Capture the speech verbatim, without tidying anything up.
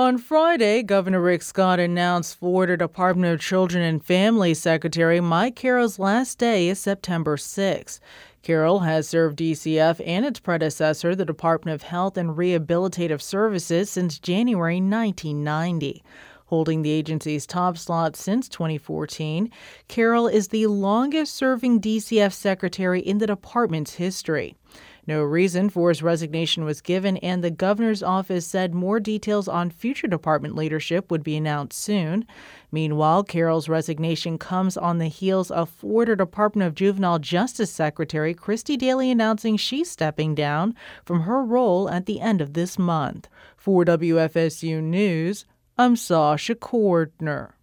On Friday, Governor Rick Scott announced Florida Department of Children and Family Secretary Mike Carroll's last day is September sixth. Carroll has served D C F and its predecessor, the Department of Health and Rehabilitative Services, since January nineteen ninety. Holding the agency's top slot since twenty fourteen, Carroll is the longest-serving D C F secretary in the department's history. No reason for his resignation was given, and the governor's office said more details on future department leadership would be announced soon. Meanwhile, Carroll's resignation comes on the heels of Florida Department of Juvenile Justice Secretary Christy Daly announcing she's stepping down from her role at the end of this month. For W F S U News, I'm Sasha Cordner.